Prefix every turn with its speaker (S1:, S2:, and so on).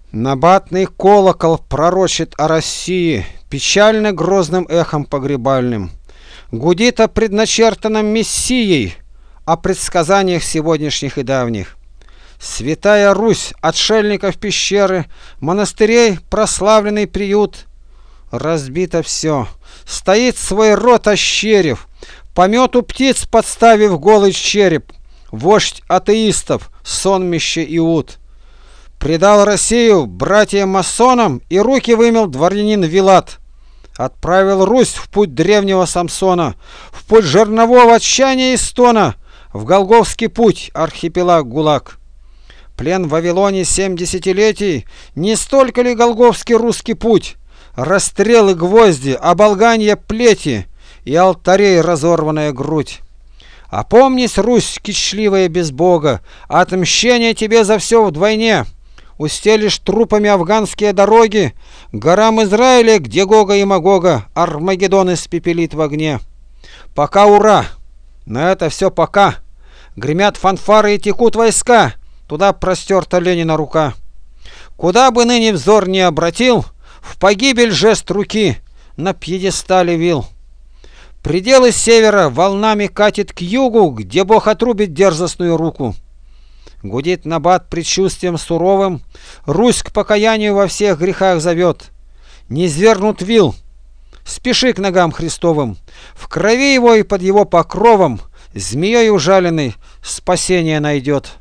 S1: Набатный колокол пророчит о России печально грозным эхом погребальным. Гудит о предначертанном Мессией, о предсказаниях сегодняшних и давних. Святая Русь, отшельников пещеры, монастырей прославленный приют. Разбито все, стоит свой рот ощерив, помету птиц подставив голый череп. Вождь атеистов, сонмище Иуд. Предал Россию братьям-масонам и руки вымел дворянин Вилат. Отправил Русь в путь древнего Самсона, в путь жернового отчаяния и стона, в Голгофский путь архипелаг ГУЛАГ. Плен в Вавилоне 7 десятилетий, не столько ли голгофский русский путь? Расстрелы, гвозди, оболганье, плети и алтарей разорванная грудь. Опомнись, Русь кичливая без Бога, отмщение тебе за все вдвойне. Устелишь трупами афганские дороги, горам Израиля, где Гога и Магога, Армагеддон испепелит в огне. Пока ура! На это все пока. Гремят фанфары и текут войска, туда простерта Ленина рука. Куда бы ныне взор не обратил, в погибель жест руки на пьедестале вил. Пределы севера волнами катит к югу, где Бог отрубит дерзостную руку. Гудит набат предчувствием суровым, Русь к покаянию во всех грехах зовет. Низвергнут вил, спеши к ногам Христовым, в крови его и под его покровом змеей ужаленный спасение найдет.